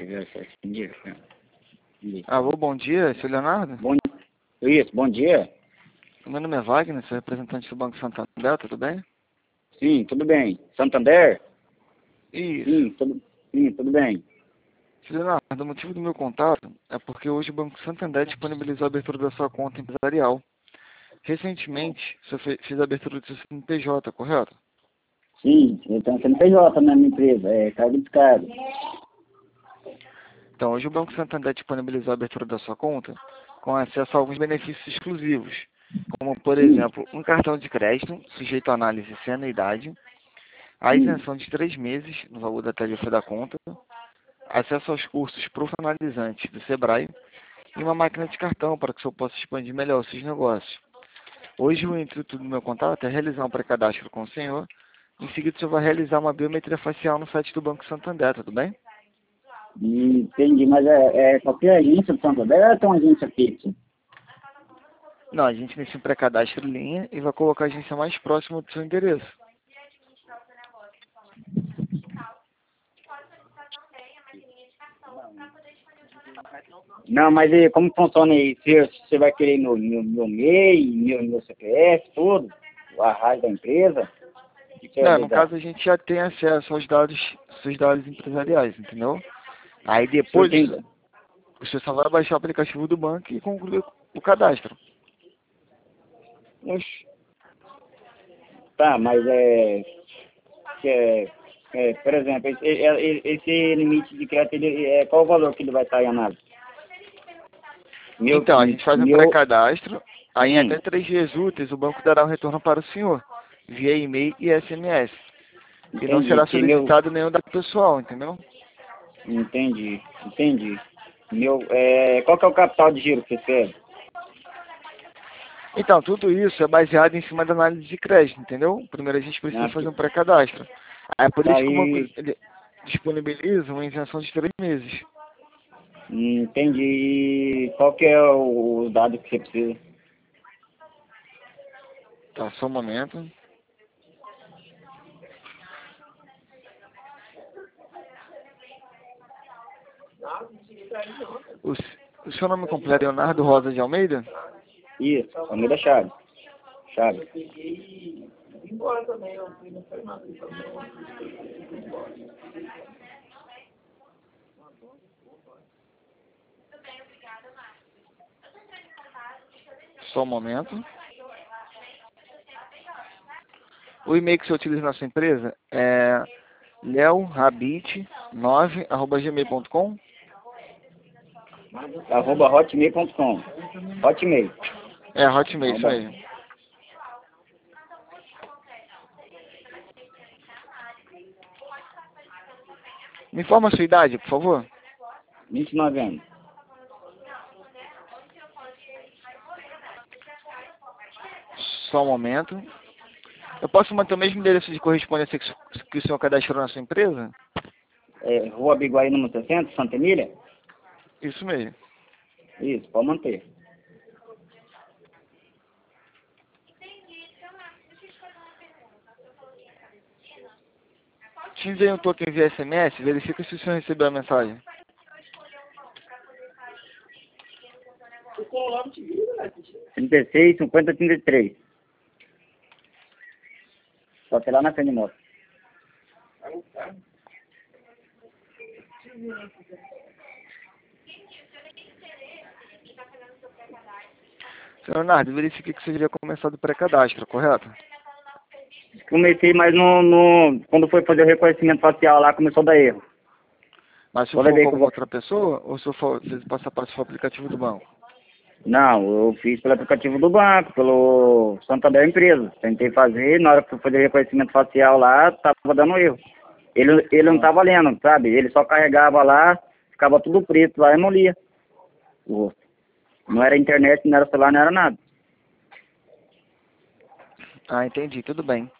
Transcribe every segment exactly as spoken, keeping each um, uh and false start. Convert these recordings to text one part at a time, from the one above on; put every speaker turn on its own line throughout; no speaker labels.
Entendi. Entendi.
Alô, bom dia, seu Leonardo?
Bom, isso, bom dia.
Meu nome é Wagner, sou representante do Banco Santander, tudo bem?
Sim, tudo bem. Santander?
Isso.
Sim, tudo, sim, tudo bem.
Seu Leonardo, o motivo do meu contato é porque hoje o Banco Santander disponibilizou a abertura da sua conta empresarial. Recentemente, você fe- fez a abertura do seu C N P J, correto?
Sim, eu tenho C N P J na minha empresa, é cargo e descargo.
Então, hoje o Banco Santander disponibilizou a abertura da sua conta com acesso a alguns benefícios exclusivos, como, por
Sim,
exemplo, um cartão de crédito sujeito à análise sem anuidade, a
sim.
isenção de três meses no valor da tarifa da conta, acesso aos cursos profissionalizantes do Sebrae e uma máquina de cartão para que o senhor possa expandir melhor os seus negócios. Hoje o intuito do meu contato é realizar um pré-cadastro com o senhor. Em seguida, o senhor vai realizar uma biometria facial no site do Banco Santander, tudo bem?
Hum, Entendi, mas é, é qualquer agência do Santander ou tem uma agência fixa?
Não, a gente inicia um pré-cadastro em linha e vai colocar a agência mais próxima do seu endereço.
Não, mas e como funciona aí? Você, você vai querer meu, meu, meu M E I, meu, meu C P F, tudo? A rádio da empresa? O que você vai
Não, no
ligar?
caso a gente já tem acesso aos dados, seus dados empresariais, entendeu? Aí
O senhor
depois
tem...
você só vai baixar o aplicativo do banco e concluir o cadastro.
Oxe. Tá, mas é... que é, é, por exemplo, esse, é- é- esse limite de crédito, ele, é, qual o valor que ele vai estar em análise? Meu,
Então, a gente faz um
meu,
pré-cadastro, aí em até
hum,
três dias úteis o banco dará um retorno para o senhor, via e-mail e S M S. E não
entendi,
será
porque meu,
solicitado nenhum dado pessoal, entendeu?
entendi, entendi. Meu, é, qual que é o capital de giro que você quer?
Então, tudo isso é baseado em cima da análise de crédito, entendeu? Primeiro a gente precisa
Ah,
fazer
porque
um pré-cadastro. Aí é por
tá
isso que o banco
aí,
ele disponibiliza uma isenção de três meses.
hum, entendi. E qual que é o, os dados que você precisa?
Tá, só um momento. O, s- o seu nome completo é Leonardo Rosa de Almeida?
Isso, Almeida Chaves. Chaves.
Só um momento. O e-mail que você utiliza na sua empresa é leorabit nove arroba gmail ponto com.
Arroba hotmail ponto com. Hotmail.
É, Hotmail, isso
Arroba
mesmo. Me informa a sua idade, por favor.
vinte e nove anos.
Só um momento. Eu posso manter o mesmo endereço de correspondência que, o- que o senhor cadastrou na sua empresa?
É, Rua Biguaí, número sessenta, Santa Emília?
Isso mesmo.
Isso, pode manter.
Te enviei um token via S M S, verifica se o senhor recebeu a mensagem.
trinta e seis, cinquenta, trinta e três. Só ter lá na frente de moto.
Senhor Leonardo, verifique que você devia começar do pré-cadastro, correto?
Comecei, mas no, no, quando foi fazer o reconhecimento facial lá, começou a dar erro.
Mas o senhor
Toda
falou
vez
com
que eu
alguma
vou...
outra pessoa ou o senhor fa- fez passar para o seu aplicativo do banco?
Não, eu fiz pelo aplicativo do banco, pelo Santander Empresa. Tentei fazer, na hora que fui fazer o reconhecimento facial lá, tava dando erro. Ele, ele não
Ah,
tava lendo, sabe? Ele só carregava lá, ficava tudo preto lá e não lia o rosto. Não era internet, não era celular, não era nada.
ah, entendi, tudo bem.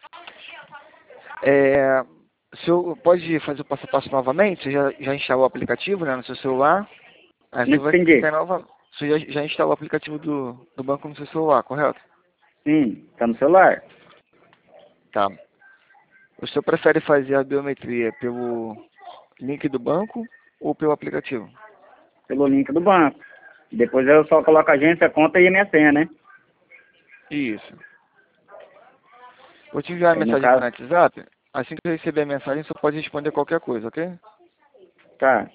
É, o senhor pode fazer o passo a passo novamente? Você já, já instalou o aplicativo, né, no seu celular? Aí
Não
você vai
entendi.
clicar em nova. Você já, já instalou o aplicativo do, do banco no seu celular, correto?
Sim, tá no celular.
Tá. O senhor prefere fazer a biometria pelo link do banco ou pelo aplicativo?
Pelo link do banco. Depois eu só coloco a agência, a conta e a minha senha, né?
Isso. Vou te enviar a
Aí, no
mensagem aqui no
caso,
WhatsApp. Assim que eu receber a mensagem, você pode responder qualquer coisa, ok?
tá.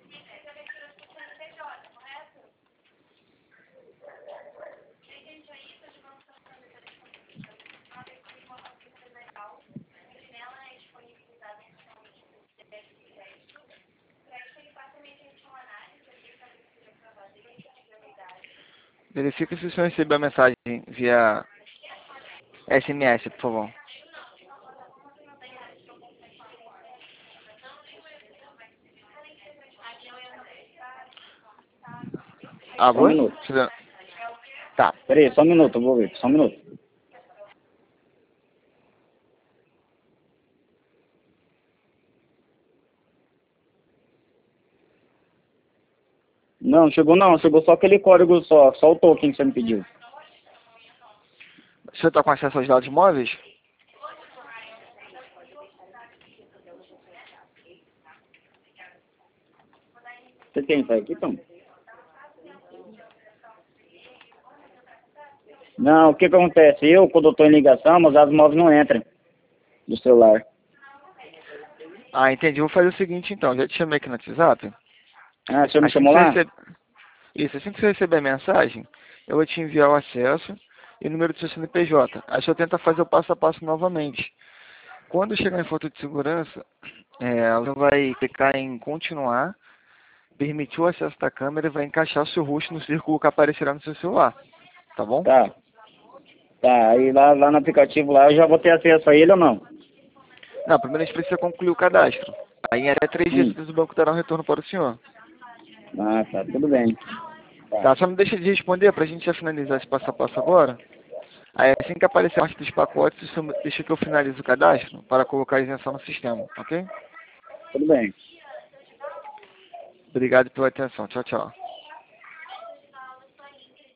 Verifique se o senhor recebeu a mensagem via S M S, por favor. Ah,
Só um
foi?
minuto.
Você- Tá.
Pera aí, só um minuto, eu vou ver. Só um minuto. Não, chegou não. Chegou só aquele código só. Só o token que você me pediu.
O senhor está com acesso aos dados móveis?
Você tem isso aí aqui, Tom? Não, o que que acontece? Eu, quando eu tô em ligação, meus dados móveis não entram do celular.
Ah, entendi. Vou fazer o seguinte, então. Já te chamei aqui no WhatsApp.
Ah, o senhor me
Assim
chamou
que você
lá?
receber... Isso, assim que você receber a mensagem, eu vou te enviar o acesso e o número do seu C N P J. Aí o senhor tenta fazer o passo a passo novamente. Quando chegar em foto de segurança, é, você vai clicar em continuar, permitir o acesso da câmera e vai encaixar o seu rosto no círculo que aparecerá no seu celular. Tá bom?
Tá. Tá, aí lá, lá no aplicativo lá eu já vou ter acesso a ele ou não?
Não, primeiro a gente precisa concluir o cadastro. Aí em até três dias
Hum.
depois o banco dará um retorno para o senhor.
Ah, tá, tudo bem. Tá,
Tá, só não deixa de responder para a gente já finalizar esse passo a passo agora. Aí assim que aparecer a parte dos pacotes, o senhor deixa que eu finalize o cadastro para colocar a isenção no sistema, ok?
tudo bem.
Obrigado pela atenção. Tchau, tchau.